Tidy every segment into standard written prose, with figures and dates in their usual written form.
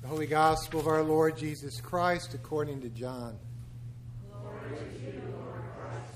Holy Gospel of our Lord Jesus Christ according to John. Glory to you, Lord Christ.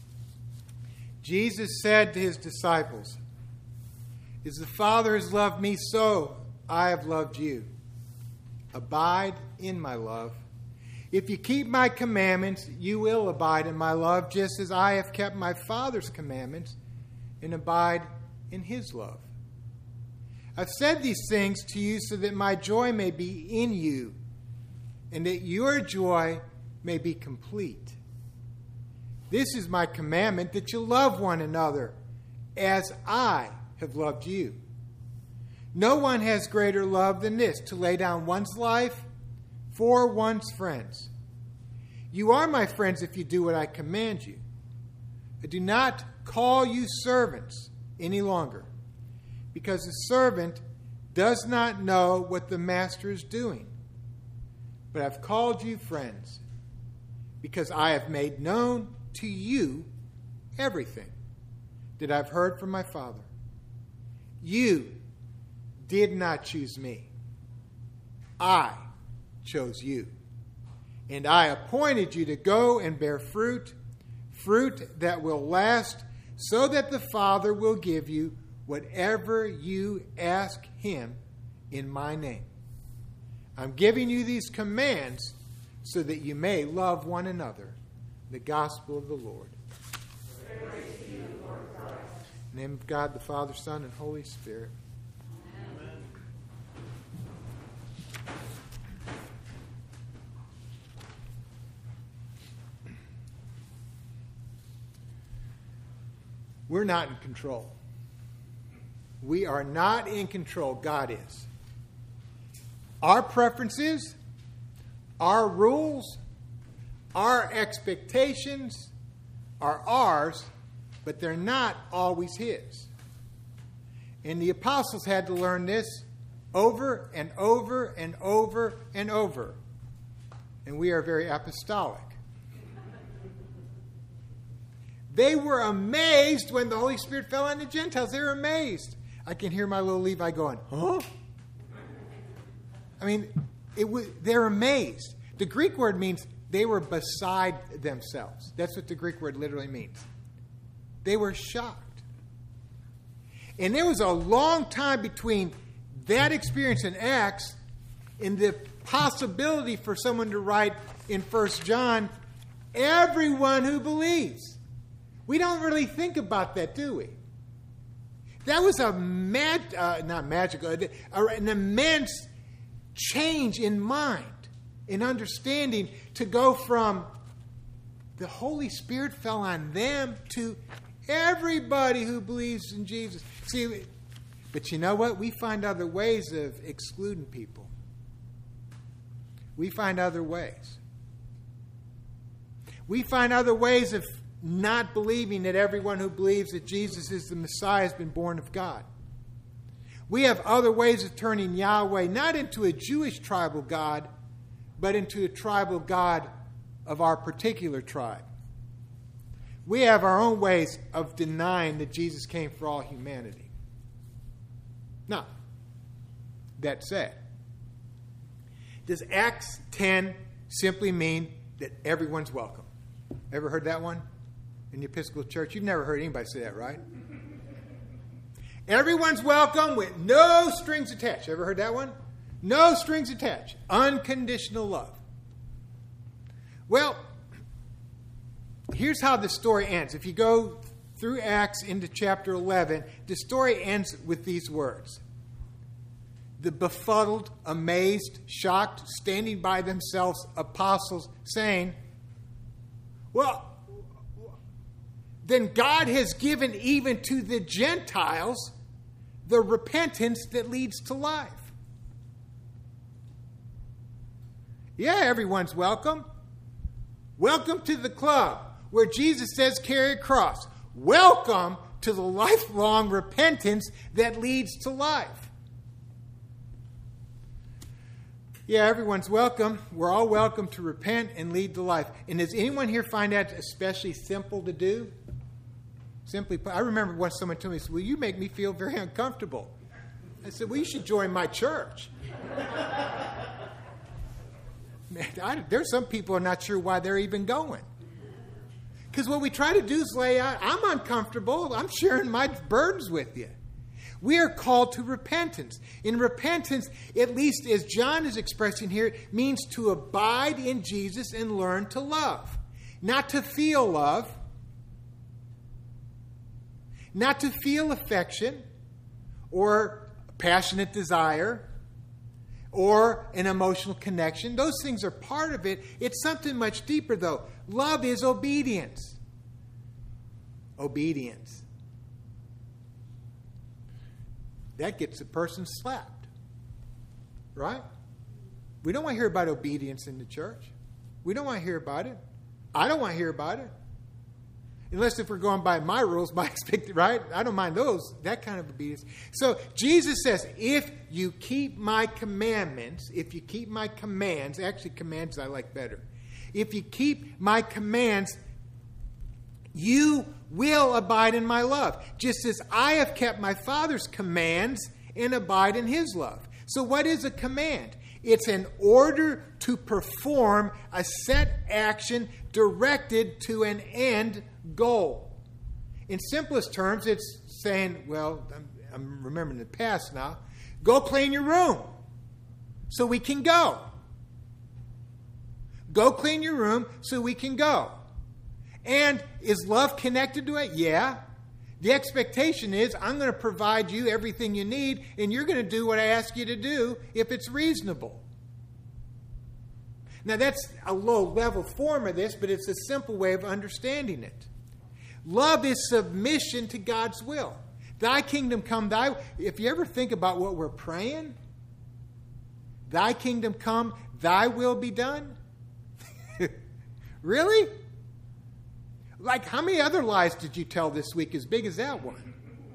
Jesus said to his disciples, "As the Father has loved me, so I have loved you. Abide in my love. If you keep my commandments, you will abide in my love, just as I have kept my Father's commandments and abide in his love. I've said these things to you so that my joy may be in you and that your joy may be complete. This is my commandment, that you love one another as I have loved you. No one has greater love than this, to lay down one's life for one's friends. You are my friends if you do what I command you. I do not call you servants any longer, because the servant does not know what the master is doing. But I've called you friends, because I have made known to you everything that I've heard from my Father. You did not choose me. I chose you. And I appointed you to go and bear fruit, fruit that will last, so that the Father will give you whatever you ask him in my name. I'm giving you these commands so that you may love one another." The gospel of the Lord. Praise to you, Lord Christ. In the name of God, the Father, Son, and Holy Spirit. Amen. We're not in control. We are not in control. God is. Our preferences, our rules, our expectations are ours, but they're not always his. And the apostles had to learn this over and over and over and over. And we are very apostolic. They were amazed when the Holy Spirit fell on the Gentiles. They were amazed. I can hear my little Levi going, huh? I mean, they're amazed. The Greek word means they were beside themselves. That's what the Greek word literally means. They were shocked. And there was a long time between that experience in Acts and the possibility for someone to write in 1 John, everyone who believes. We don't really think about that, do we? That was an immense change in mind, in understanding, to go from the Holy Spirit fell on them to everybody who believes in Jesus. See, but you know what? We find other ways of excluding people. We find other ways. We find other ways of not believing that everyone who believes that Jesus is the Messiah has been born of God. We have other ways of turning Yahweh not into a Jewish tribal God, but into a tribal God of our particular tribe. We have our own ways of denying that Jesus came for all humanity. Now, that said, does Acts 10 simply mean that everyone's welcome? Ever heard that one in the Episcopal Church? You've never heard anybody say that, right? Everyone's welcome with no strings attached. Ever heard that one? No strings attached. Unconditional love. Well, here's how the story ends. If you go through Acts into chapter 11, the story ends with these words. The befuddled, amazed, shocked, standing by themselves apostles saying, well, then God has given even to the Gentiles the repentance that leads to life. Yeah, everyone's welcome. Welcome to the club where Jesus says carry a cross. Welcome to the lifelong repentance that leads to life. Yeah, everyone's welcome. We're all welcome to repent and lead to life. And does anyone here find that especially simple to do? Simply put, I remember once someone told me, well, you make me feel very uncomfortable. I said, well, you should join my church. There's some people who are not sure why they're even going. Because what we try to do is lay out, I'm uncomfortable. I'm sharing my burdens with you. We are called to repentance. In repentance, at least as John is expressing here, means to abide in Jesus and learn to love. Not to feel love. Not to feel affection or passionate desire or an emotional connection. Those things are part of it. It's something much deeper, though. Love is obedience. Obedience. That gets a person slapped. Right? We don't want to hear about obedience in the church. We don't want to hear about it. I don't want to hear about it. Unless if we're going by my rules, my expected, right? I don't mind those, that kind of obedience. So Jesus says, if you keep my commandments, if you keep my commands, actually commands I like better. If you keep my commands, you will abide in my love, just as I have kept my Father's commands and abide in his love. So what is a command? It's an order to perform a set action directed to an end goal. In simplest terms, it's saying, well, I'm remembering the past now, go clean your room so we can go. Go clean your room so we can go. And is love connected to it? Yeah. The expectation is I'm going to provide you everything you need, and you're going to do what I ask you to do if it's reasonable. Now, that's a low-level form of this, but it's a simple way of understanding it. Love is submission to God's will. Thy kingdom come, if you ever think about what we're praying, thy kingdom come, thy will be done. Really? Like, how many other lies did you tell this week as big as that one?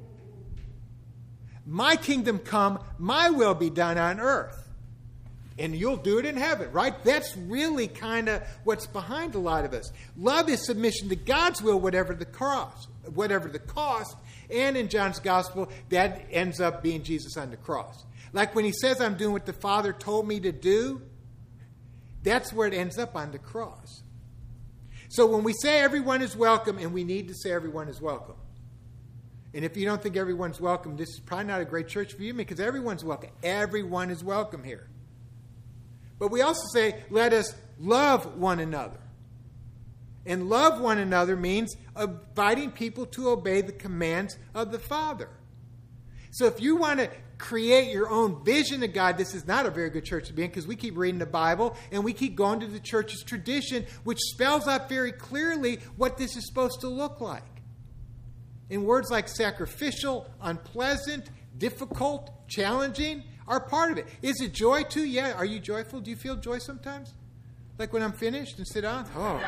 My kingdom come, my will be done on earth. And you'll do it in heaven, right? That's really kind of what's behind a lot of us. Love is submission to God's will, whatever the cost. And in John's gospel, that ends up being Jesus on the cross. Like when he says, I'm doing what the Father told me to do, that's where it ends up, on the cross. So when we say everyone is welcome, and we need to say everyone is welcome. And if you don't think everyone's welcome, this is probably not a great church for you, because everyone's welcome. Everyone is welcome here. But we also say, let us love one another. And love one another means inviting people to obey the commands of the Father. So if you want to create your own vision of God, this is not a very good church to be in, because we keep reading the Bible and we keep going to the church's tradition, which spells out very clearly what this is supposed to look like. In words like sacrificial, unpleasant, difficult, challenging are part of it. Is it joy too? Yeah. Are you joyful? Do you feel joy sometimes? Like when I'm finished and sit down? Oh.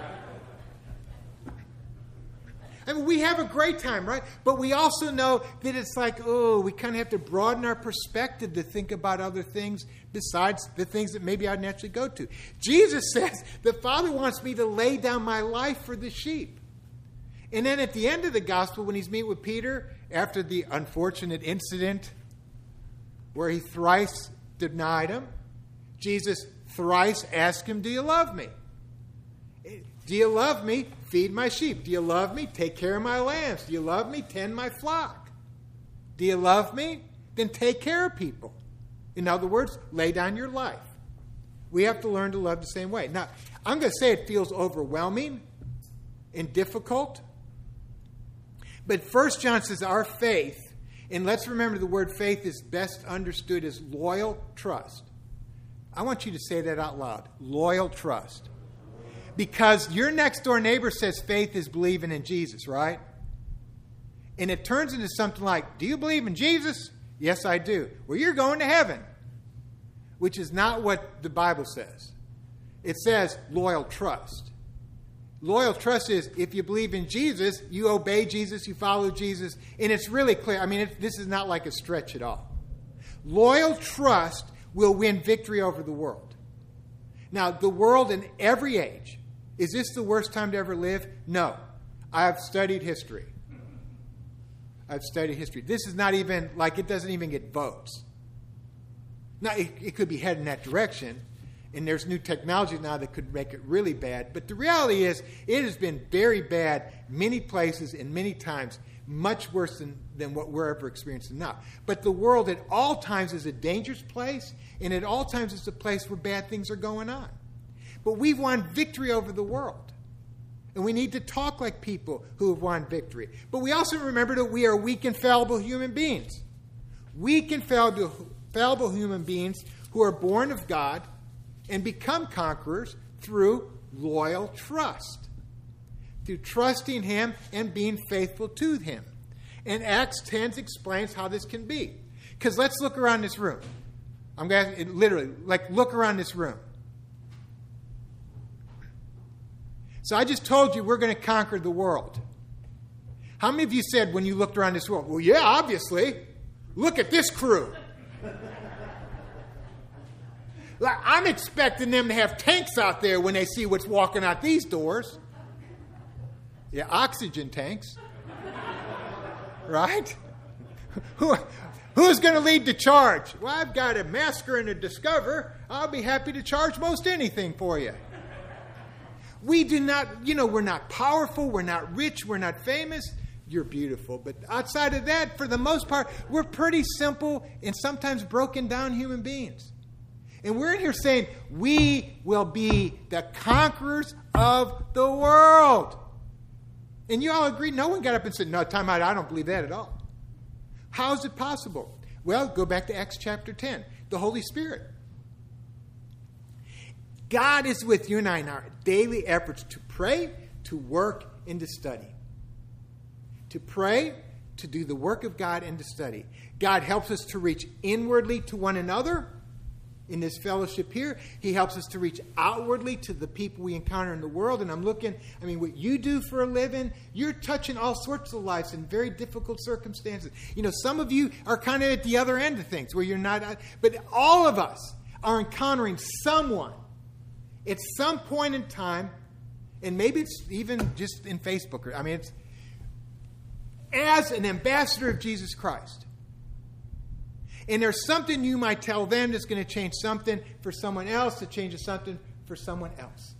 I mean, we have a great time, right? But we also know that it's like, we kind of have to broaden our perspective to think about other things besides the things that maybe I'd naturally go to. Jesus says, the Father wants me to lay down my life for the sheep. And then at the end of the gospel, when he's meeting with Peter, after the unfortunate incident where he thrice denied him, Jesus thrice asked him, do you love me? Do you love me? Feed my sheep. Do you love me? Take care of my lambs. Do you love me? Tend my flock. Do you love me? Then take care of people. In other words, lay down your life. We have to learn to love the same way. Now, I'm going to say it feels overwhelming and difficult. But 1 John says our faith, and let's remember the word faith is best understood as loyal trust. I want you to say that out loud. Loyal trust. Because your next door neighbor says faith is believing in Jesus, right? And it turns into something like, do you believe in Jesus? Yes, I do. Well, you're going to heaven. Which is not what the Bible says. It says loyal trust. Loyal trust is if you believe in Jesus, you obey Jesus, you follow Jesus. And it's really clear. I mean, this is not like a stretch at all. Loyal trust will win victory over the world. Now, the world in every age. Is this the worst time to ever live? No. I've studied history. This is not even, like, it doesn't even get votes. Now, it could be heading that direction. And there's new technology now that could make it really bad. But the reality is, it has been very bad many places and many times, much worse than what we're ever experiencing now. But the world at all times is a dangerous place, and at all times it's a place where bad things are going on. But we've won victory over the world. And we need to talk like people who have won victory. But we also remember that we are weak and fallible human beings. Weak and fallible human beings who are born of God and become conquerors through loyal trust. Through trusting Him and being faithful to Him. And Acts 10 explains how this can be. Because let's look around this room. I'm going to literally, look around this room. So I just told you we're going to conquer the world. How many of you said when you looked around this world, well, yeah, obviously. Look at this crew. I'm expecting them to have tanks out there when they see what's walking out these doors. Yeah, oxygen tanks. Right? Who's going to lead the charge? Well, I've got a Masker and a Discover. I'll be happy to charge most anything for you. We do not, we're not powerful. We're not rich. We're not famous. You're beautiful. But outside of that, for the most part, we're pretty simple and sometimes broken down human beings. And we're in here saying, we will be the conquerors of the world. And you all agree? No one got up and said, no, time out, I don't believe that at all. How is it possible? Well, go back to Acts chapter 10. The Holy Spirit. God is with you and I in our daily efforts to pray, to work, and to study. To pray, to do the work of God, and to study. God helps us to reach inwardly to one another. In this fellowship here, He helps us to reach outwardly to the people we encounter in the world. And I'm looking, what you do for a living, you're touching all sorts of lives in very difficult circumstances. Some of you are kind of at the other end of things where you're not, but all of us are encountering someone at some point in time, and maybe it's even just in Facebook. It's as an ambassador of Jesus Christ. And there's something you might tell them that's going to change something for someone else that changes something for someone else.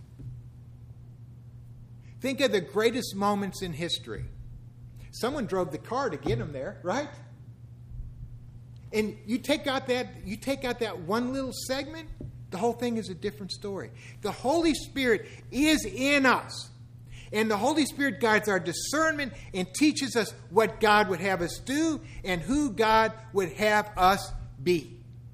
Think of the greatest moments in history. Someone drove the car to get them there, right? And you take out that one little segment, the whole thing is a different story. The Holy Spirit is in us. And the Holy Spirit guides our discernment and teaches us what God would have us do and who God would have us be.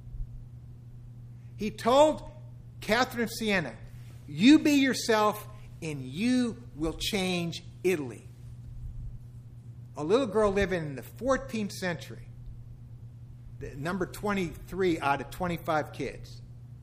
He told Catherine of Siena, you be yourself and you will change Italy. A little girl living in the 14th century, number 23 out of 25 kids.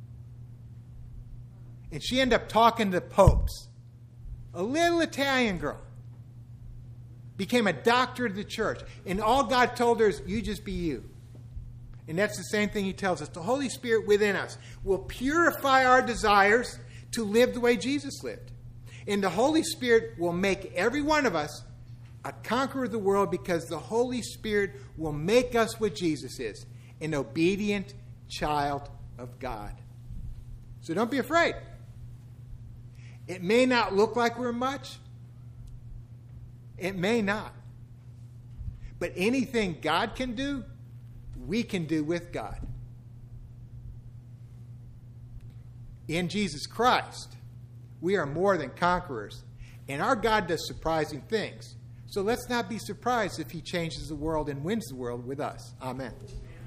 And she ended up talking to popes. A little Italian girl became a doctor of the church. And all God told her is, you just be you. And that's the same thing He tells us. The Holy Spirit within us will purify our desires to live the way Jesus lived. And the Holy Spirit will make every one of us a conqueror of the world because the Holy Spirit will make us what Jesus is, an obedient child of God. So don't be afraid. It may not look like we're much. It may not. But anything God can do, we can do with God. In Jesus Christ, we are more than conquerors. And our God does surprising things. So let's not be surprised if He changes the world and wins the world with us. Amen.